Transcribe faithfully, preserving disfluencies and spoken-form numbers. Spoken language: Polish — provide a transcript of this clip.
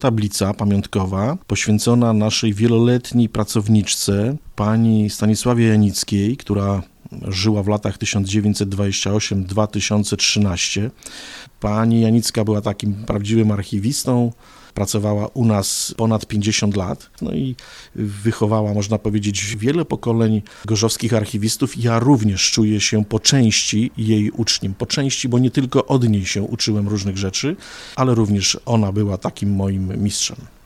tablica pamiątkowa poświęcona naszej wieloletniej pracowniczce, pani Stanisławie Janickiej, która żyła w latach tysiąc dziewięćset dwadzieścia osiem do dwa tysiące trzynaście. Pani Janicka była takim prawdziwym archiwistą, pracowała u nas ponad pięćdziesiąt lat, no i wychowała, można powiedzieć, wiele pokoleń gorzowskich archiwistów. Ja również czuję się po części jej uczniem, po części, bo nie tylko od niej się uczyłem różnych rzeczy, ale również ona była takim moim mistrzem.